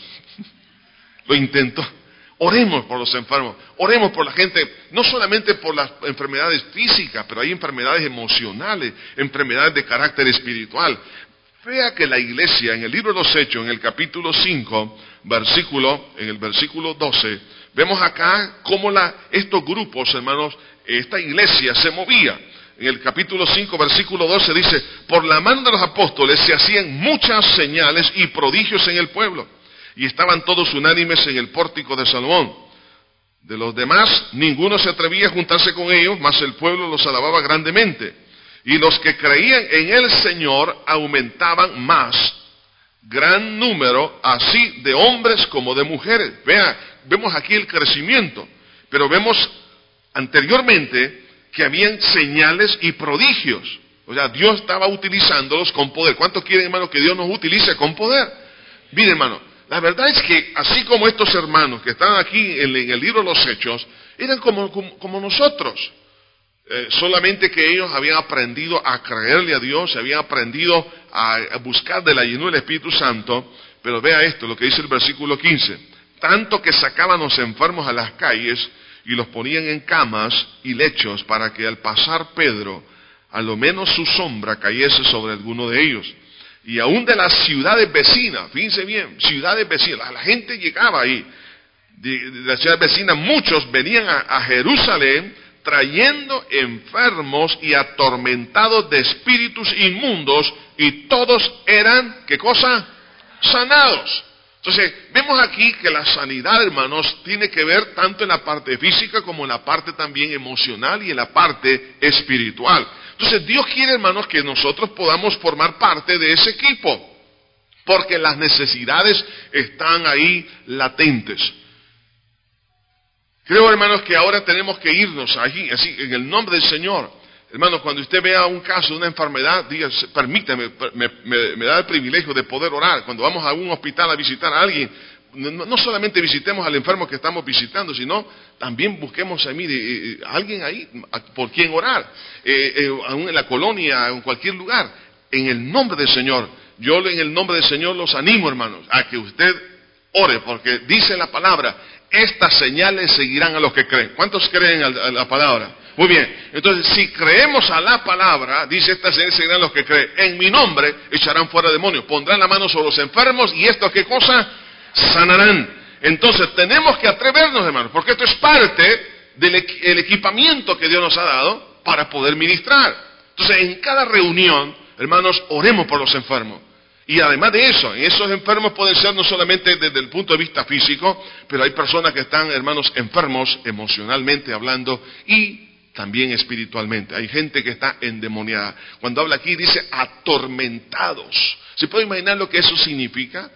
Lo intentó. Oremos por los enfermos, oremos por la gente, no solamente por las enfermedades físicas, pero hay enfermedades emocionales, enfermedades de carácter espiritual. Vea que la iglesia, en el libro de los Hechos, en el capítulo cinco, versículo, en el versículo doce, vemos acá cómo la, estos grupos, hermanos, esta iglesia se movía. En el capítulo cinco, versículo doce dice, por la mano de los apóstoles se hacían muchas señales y prodigios en el pueblo. Y estaban todos unánimes en el pórtico de Salomón. De los demás, ninguno se atrevía a juntarse con ellos, mas el pueblo los alababa grandemente. Y los que creían en el Señor aumentaban más, gran número, así de hombres como de mujeres. Vea, vemos aquí el crecimiento, pero vemos anteriormente que habían señales y prodigios. O sea, Dios estaba utilizándolos con poder. ¿Cuántos quieren, hermano, que Dios nos utilice con poder? Mire, hermano, la verdad es que así como estos hermanos que están aquí en, en el libro de los Hechos, eran como, como, como nosotros. Eh, solamente que ellos habían aprendido a creerle a Dios, habían aprendido a, a buscar de la llenura del Espíritu Santo. Pero vea esto, lo que dice el versículo quince. Tanto que sacaban los enfermos a las calles y los ponían en camas y lechos para que al pasar Pedro, a lo menos su sombra cayese sobre alguno de ellos. Y aún de las ciudades vecinas, fíjense bien, ciudades vecinas, la gente llegaba ahí, de, de las ciudades vecinas, muchos venían a, a Jerusalén trayendo enfermos y atormentados de espíritus inmundos, y todos eran, ¿qué cosa? Sanados. Entonces, vemos aquí que la sanidad, hermanos, tiene que ver tanto en la parte física como en la parte también emocional y en la parte espiritual. Entonces, Dios quiere, hermanos, que nosotros podamos formar parte de ese equipo, porque las necesidades están ahí latentes. Creo, hermanos, que ahora tenemos que irnos allí, así, en el nombre del Señor. Hermanos, cuando usted vea un caso de una enfermedad, diga, permítame, me, me, me da el privilegio de poder orar. Cuando vamos a un hospital a visitar a alguien, no, no solamente visitemos al enfermo que estamos visitando, sino también busquemos a, mí, eh, a alguien ahí a, por quien orar, eh, eh, aún en la colonia, en cualquier lugar. En el nombre del Señor, yo en el nombre del Señor los animo, hermanos, a que usted ore, porque dice la palabra, estas señales seguirán a los que creen. ¿Cuántos creen a la palabra? Muy bien, entonces si creemos a la palabra, dice, estas señales seguirán a los que creen. En mi nombre echarán fuera demonios, pondrán la mano sobre los enfermos y esto, ¿qué cosa? Sanarán. Entonces tenemos que atrevernos, hermanos, porque esto es parte del el equipamiento que Dios nos ha dado para poder ministrar. Entonces en cada reunión, hermanos, oremos por los enfermos. Y además de eso, esos enfermos pueden ser no solamente desde el punto de vista físico, pero hay personas que están, hermanos, enfermos emocionalmente hablando y también espiritualmente. Hay gente que está endemoniada. Cuando habla aquí dice atormentados. ¿Se puede imaginar lo que eso significa?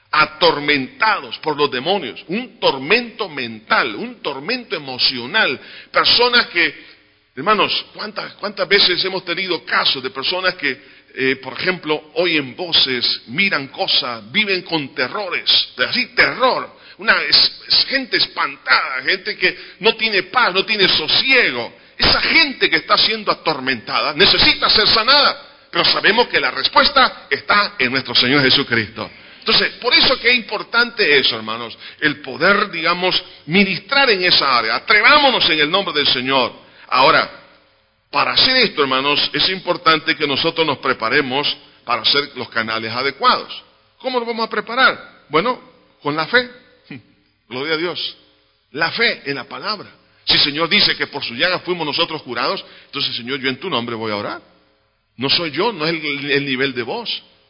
Atormentados por los demonios. Un tormento mental, un tormento emocional. Personas que, hermanos, ¿cuántas, cuántas veces hemos tenido casos de personas que Eh, por ejemplo, oyen voces, miran cosas, viven con terrores, así terror, una es, es gente espantada, gente que no tiene paz, no tiene sosiego. Esa gente que está siendo atormentada necesita ser sanada, pero sabemos que la respuesta está en nuestro Señor Jesucristo. Entonces, por eso que es importante eso, hermanos, el poder, digamos, ministrar en esa área. Atrevámonos en el nombre del Señor. Ahora, para hacer esto, hermanos, es importante que nosotros nos preparemos para hacer los canales adecuados. ¿Cómo nos vamos a preparar? Bueno, con la fe. Gloria a Dios. La fe en la palabra. Si el Señor dice que por su llaga fuimos nosotros curados, entonces, Señor, yo en tu nombre voy a orar. No soy yo, no es el, el nivel de voz.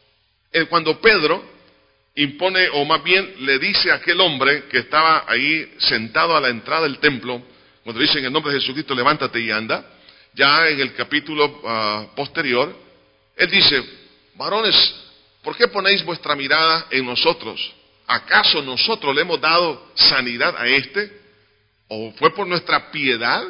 El, cuando Pedro impone, o más bien le dice a aquel hombre que estaba ahí sentado a la entrada del templo, cuando dice en el nombre de Jesucristo, levántate y anda, ya en el capítulo uh, posterior, él dice, varones, ¿por qué ponéis vuestra mirada en nosotros? ¿Acaso nosotros le hemos dado sanidad a este? ¿O fue por nuestra piedad?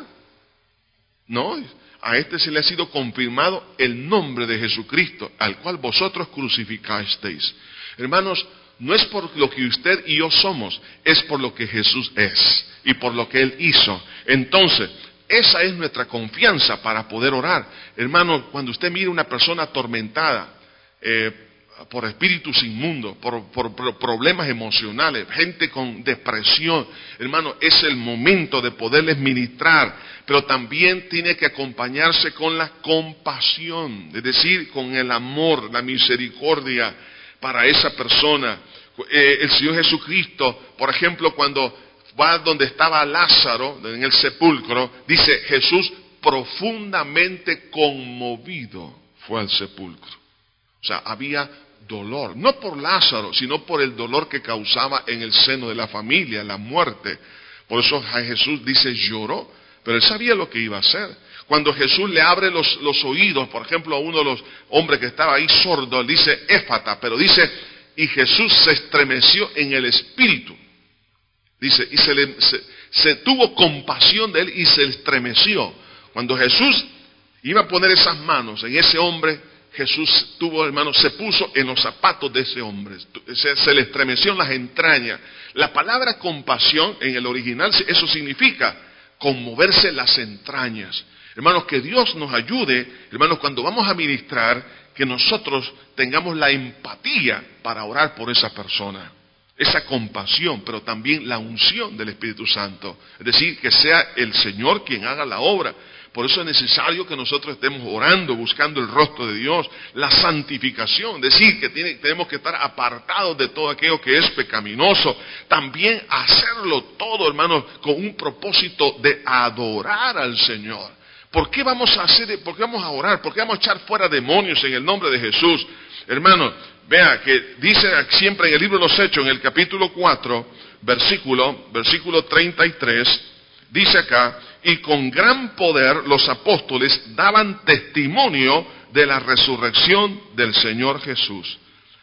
No, a este se le ha sido confirmado el nombre de Jesucristo, al cual vosotros crucificasteis. Hermanos, no es por lo que usted y yo somos, es por lo que Jesús es y por lo que Él hizo. Entonces, esa es nuestra confianza para poder orar. Hermano, cuando usted mira una persona atormentada eh, por espíritus inmundos, por, por, por problemas emocionales, gente con depresión, hermano, es el momento de poderles ministrar, pero también tiene que acompañarse con la compasión, es decir, con el amor, la misericordia para esa persona. Eh, el Señor Jesucristo, por ejemplo, cuando va donde estaba Lázaro, en el sepulcro, dice Jesús profundamente conmovido fue al sepulcro. O sea, había dolor, no por Lázaro, sino por el dolor que causaba en el seno de la familia, la muerte. Por eso Jesús dice lloró, pero él sabía lo que iba a hacer. Cuando Jesús le abre los, los oídos, por ejemplo, a uno de los hombres que estaba ahí sordo, él dice éfata, pero dice, y Jesús se estremeció en el espíritu. Dice, y se, le, se, se tuvo compasión de él y se estremeció. Cuando Jesús iba a poner esas manos en ese hombre, Jesús tuvo, hermanos, se puso en los zapatos de ese hombre, se, se le estremeció en las entrañas. La palabra compasión en el original, eso significa conmoverse las entrañas. Hermanos, que Dios nos ayude, hermanos, cuando vamos a ministrar, que nosotros tengamos la empatía para orar por esa persona. Esa compasión, pero también la unción del Espíritu Santo. Es decir, que sea el Señor quien haga la obra. Por eso es necesario que nosotros estemos orando, buscando el rostro de Dios, la santificación, es decir, que tiene, tenemos que estar apartados de todo aquello que es pecaminoso. También hacerlo todo, hermanos, con un propósito de adorar al Señor. ¿Por qué vamos a hacer, por qué vamos a orar? ¿Por qué vamos a echar fuera demonios en el nombre de Jesús? Hermanos, vea que dice siempre en el libro de los Hechos, en el capítulo cuatro, versículo, versículo treinta y tres, dice acá, y con gran poder los apóstoles daban testimonio de la resurrección del Señor Jesús.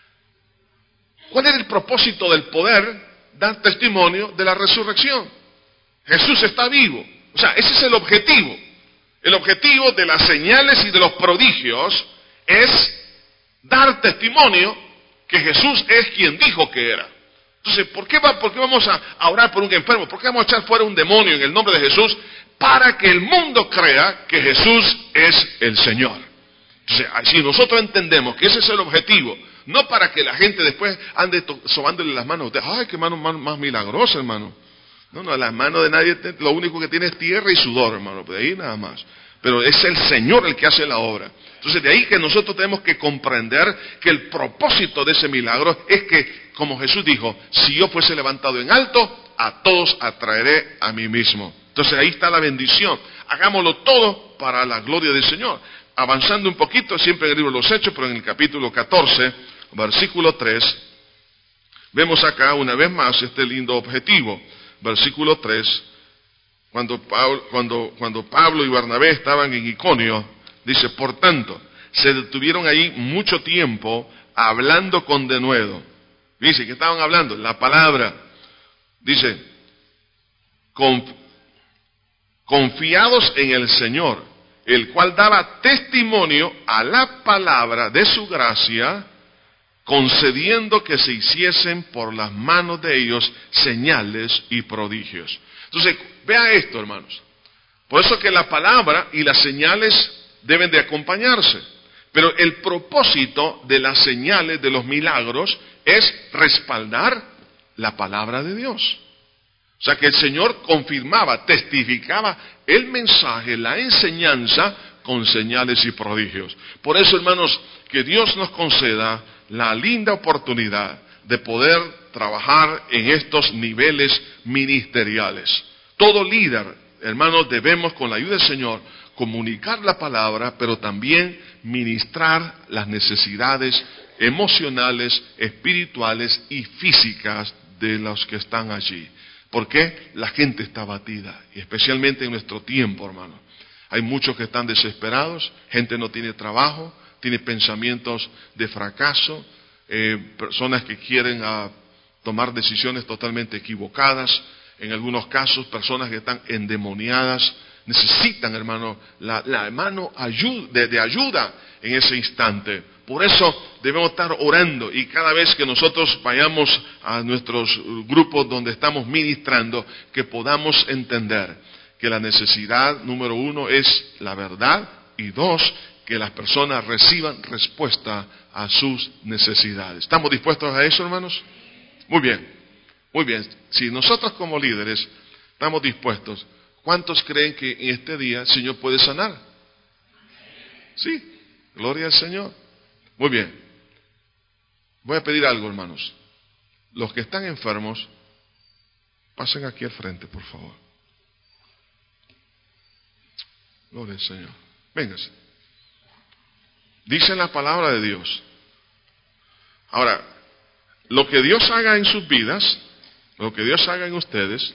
¿Cuál era el propósito del poder dar testimonio de la resurrección? Jesús está vivo. O sea, ese es el objetivo. El objetivo de las señales y de los prodigios es dar testimonio que Jesús es quien dijo que era. Entonces, ¿por qué, va, por qué vamos a, a orar por un enfermo? ¿Por qué vamos a echar fuera un demonio en el nombre de Jesús? Para que el mundo crea que Jesús es el Señor. Entonces, si nosotros entendemos que ese es el objetivo, no para que la gente después ande sobándole las manos a usted, ¡ay, qué mano más, más milagrosa, hermano! No, no, las manos de nadie, lo único que tiene es tierra y sudor, hermano, de ahí nada más. Pero es el Señor el que hace la obra. Entonces, de ahí que nosotros tenemos que comprender que el propósito de ese milagro es que, como Jesús dijo, si yo fuese levantado en alto, a todos atraeré a mí mismo. Entonces, ahí está la bendición. Hagámoslo todo para la gloria del Señor. Avanzando un poquito, siempre en el libro de los Hechos, pero en el capítulo catorce, versículo tres, vemos acá una vez más este lindo objetivo. Versículo tres, cuando Pablo, cuando, cuando Pablo y Bernabé estaban en Iconio, dice, por tanto, se detuvieron ahí mucho tiempo hablando con denuedo. Dice, ¿qué estaban hablando? La palabra. Dice, conf, confiados en el Señor, el cual daba testimonio a la palabra de su gracia, concediendo que se hiciesen por las manos de ellos señales y prodigios. Entonces, vea esto, hermanos. Por eso que la palabra y las señales deben de acompañarse. Pero el propósito de las señales, de los milagros, es respaldar la palabra de Dios. O sea que el Señor confirmaba, testificaba el mensaje, la enseñanza con señales y prodigios. Por eso, hermanos, que Dios nos conceda la linda oportunidad de poder trabajar en estos niveles ministeriales. Todo líder, hermanos, debemos con la ayuda del Señor comunicar la palabra, pero también ministrar las necesidades emocionales, espirituales y físicas de los que están allí. Porque la gente está abatida, y especialmente en nuestro tiempo, hermano. Hay muchos que están desesperados, gente no tiene trabajo, tiene pensamientos de fracaso, eh, personas que quieren uh, tomar decisiones totalmente equivocadas, en algunos casos personas que están endemoniadas, necesitan, hermano, la, la mano ayuda, de, de ayuda en ese instante. Por eso debemos estar orando, y cada vez que nosotros vayamos a nuestros grupos donde estamos ministrando, que podamos entender que la necesidad número uno es la verdad, y dos, que las personas reciban respuesta a sus necesidades. ¿Estamos dispuestos a eso, hermanos? Muy bien, muy bien. Si nosotros como líderes estamos dispuestos, ¿cuántos creen que en este día el Señor puede sanar? Sí, gloria al Señor. Muy bien. Voy a pedir algo, hermanos. Los que están enfermos, pasen aquí al frente, por favor. Gloria al Señor. Véngase. Dice la palabra de Dios. Ahora, lo que Dios haga en sus vidas, lo que Dios haga en ustedes,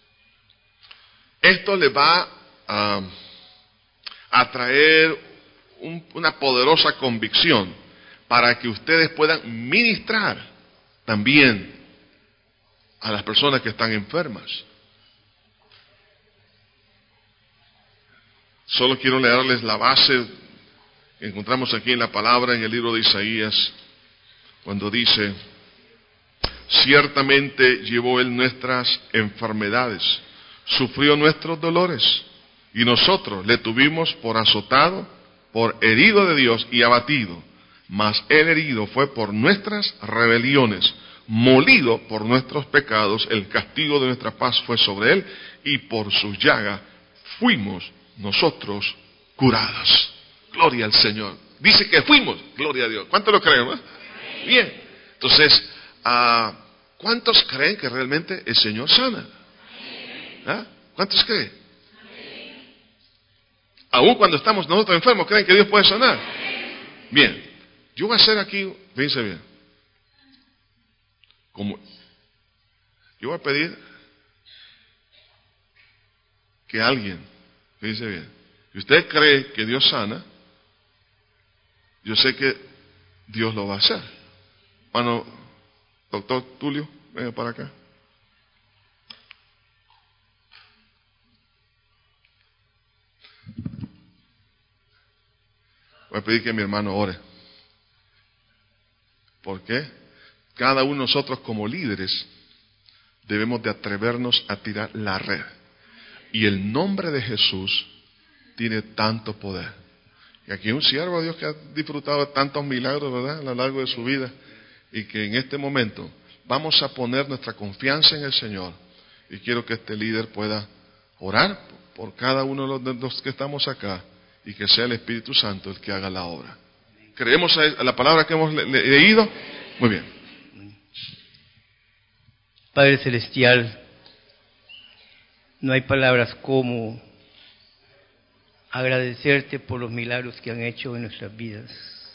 esto les va a, a traer un, una poderosa convicción para que ustedes puedan ministrar también a las personas que están enfermas. Solo quiero leerles la base que encontramos aquí en la palabra, en el libro de Isaías, cuando dice: ciertamente llevó Él nuestras enfermedades, sufrió nuestros dolores, y nosotros le tuvimos por azotado, por herido de Dios y abatido. Mas Él herido fue por nuestras rebeliones, molido por nuestros pecados, el castigo de nuestra paz fue sobre Él, y por sus llagas fuimos nosotros curados. Gloria al Señor. Dice que fuimos, gloria a Dios. ¿Cuántos lo creen? ¿No? Bien. Entonces, uh, ¿cuántos creen que realmente el Señor sana? ¿Ah? ¿Cuántos creen? Aún cuando estamos nosotros enfermos, ¿creen que Dios puede sanar? Bien. Yo voy a hacer aquí, fíjense bien. Como yo voy a pedir que alguien, fíjense bien, si usted cree que Dios sana, yo sé que Dios lo va a hacer. Bueno, doctor Tulio, venga para acá. Voy a pedir que mi hermano ore. ¿Por qué? Cada uno de nosotros como líderes debemos de atrevernos a tirar la red. Y el nombre de Jesús tiene tanto poder. Y aquí hay un siervo de Dios que ha disfrutado de tantos milagros, ¿verdad?, a lo largo de su vida. Y que en este momento vamos a poner nuestra confianza en el Señor. Y quiero que este líder pueda orar por cada uno de los que estamos acá. Y que sea el Espíritu Santo el que haga la obra. ¿Creemos a la palabra que hemos le- le- leído? Muy bien. Padre Celestial, no hay palabras como agradecerte por los milagros que han hecho en nuestras vidas.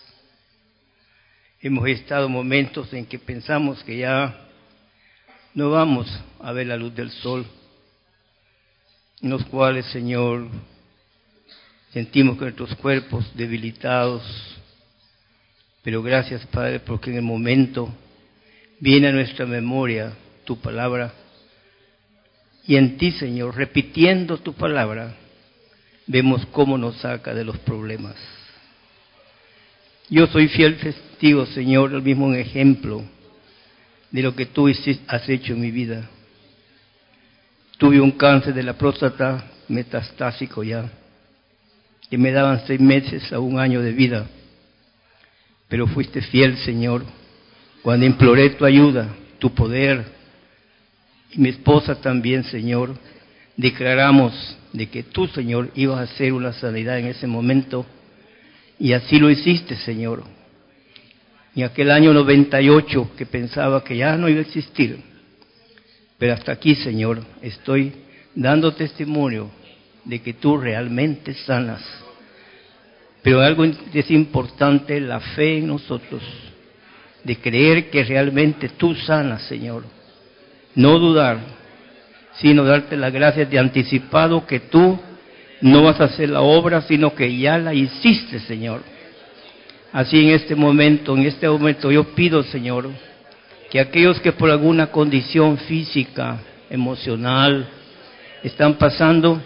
Hemos estado en momentos en que pensamos que ya no vamos a ver la luz del sol, en los cuales, Señor, sentimos que nuestros cuerpos debilitados, pero gracias, Padre, porque en el momento viene a nuestra memoria tu palabra, y en ti, Señor, repitiendo tu palabra, vemos cómo nos saca de los problemas. Yo soy fiel testigo, Señor, el mismo ejemplo de lo que tú has hecho en mi vida. Tuve un cáncer de la próstata metastásico ya, que me daban seis meses a un año de vida. Pero fuiste fiel, Señor, cuando imploré tu ayuda, tu poder. Y mi esposa también, Señor, declaramos de que tú, Señor, ibas a hacer una sanidad en ese momento. Y así lo hiciste, Señor. Y aquel año noventa y ocho, que pensaba que ya no iba a existir. Pero hasta aquí, Señor, estoy dando testimonio de que tú realmente sanas. Pero algo es importante, la fe en nosotros, de creer que realmente tú sanas, Señor. No dudar, sino darte las gracias de anticipado que tú no vas a hacer la obra, sino que ya la hiciste, Señor. Así en este momento, en este momento yo pido, Señor, que aquellos que por alguna condición física, emocional, están pasando,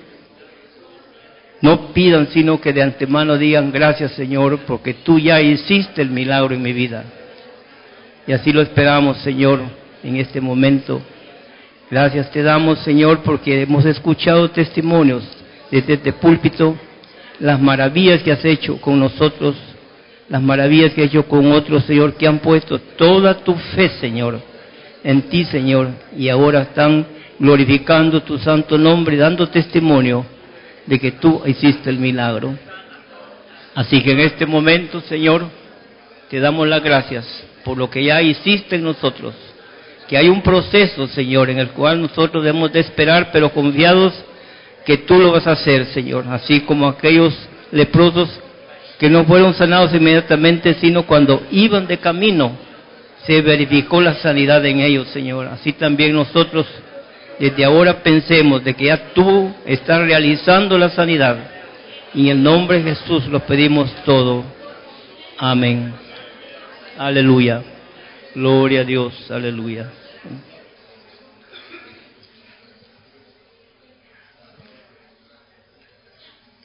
no pidan, sino que de antemano digan gracias, Señor, porque tú ya hiciste el milagro en mi vida. Y así lo esperamos, Señor, en este momento. Gracias te damos, Señor, porque hemos escuchado testimonios desde este púlpito, las maravillas que has hecho con nosotros, las maravillas que has hecho con otros, Señor, que han puesto toda tu fe, Señor, en ti, Señor, y ahora están glorificando tu santo nombre, dando testimonio de que tú hiciste el milagro. Así que en este momento, Señor, te damos las gracias por lo que ya hiciste en nosotros, que hay un proceso, Señor, en el cual nosotros debemos de esperar, pero confiados que tú lo vas a hacer, Señor, así como aquellos leprosos que no fueron sanados inmediatamente, sino cuando iban de camino se verificó la sanidad en ellos, Señor. Así también nosotros desde ahora pensemos de que ya tú estás realizando la sanidad. Y en el nombre de Jesús lo pedimos todo. Amén. Aleluya. Gloria a Dios. Aleluya.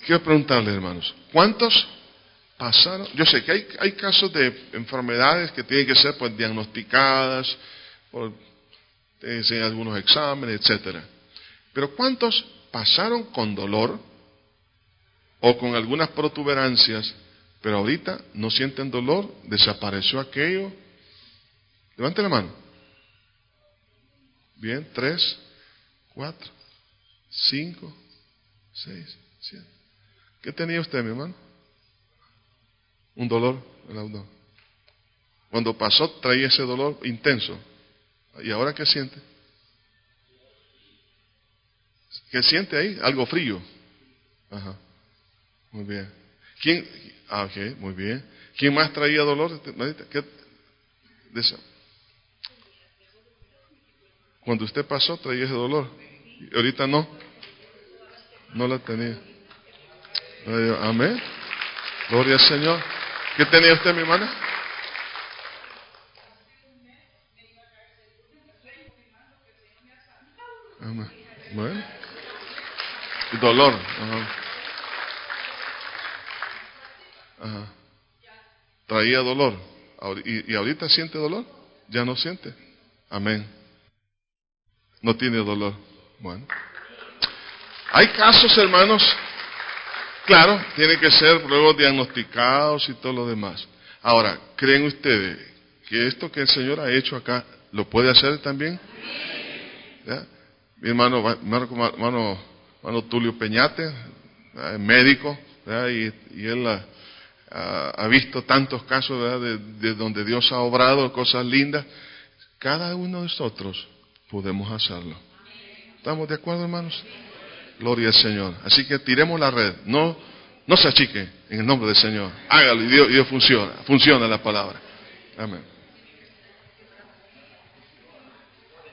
quiero preguntarles, hermanos, ¿cuántos pasaron? Yo sé que hay, hay casos de enfermedades que tienen que ser pues diagnosticadas, por en algunos exámenes, etcétera. Pero ¿cuántos pasaron con dolor o con algunas protuberancias, pero ahorita no sienten dolor? ¿Desapareció aquello? Levante la mano. Bien, tres, cuatro, cinco, seis, siete. ¿Qué tenía usted, mi hermano? Un dolor en el abdomen. Cuando pasó traía ese dolor intenso. ¿Y ahora qué siente? ¿Qué siente ahí? Algo frío. Ajá. Muy bien. ¿Quién? Ah, ok, muy bien. ¿Quién más traía dolor? ¿Qué? De esa. Cuando usted pasó traía ese dolor. ¿Y ahorita no? No la tenía. Amén. Gloria al Señor. ¿Qué tenía usted, mi hermana? Amén. Bueno. Y dolor. Ajá. Ajá. Traía dolor. ¿Y, ¿Y ahorita siente dolor? ¿Ya no siente? Amén. No tiene dolor. Bueno. Hay casos, hermanos, claro, tienen que ser luego diagnosticados y todo lo demás. Ahora, ¿creen ustedes que esto que el Señor ha hecho acá lo puede hacer también? ¿Ya? Mi hermano, hermano, hermano, hermano Tulio Peñate, ¿verdad? Médico, ¿verdad? Y, y él ha, ha, ha visto tantos casos, ¿verdad? De, de donde Dios ha obrado cosas lindas. Cada uno de nosotros podemos hacerlo. ¿Estamos de acuerdo, hermanos? Gloria al Señor. Así que tiremos la red. No, no se achiquen en el nombre del Señor. Hágalo y Dios, y Dios funciona. Funciona la palabra. Amén.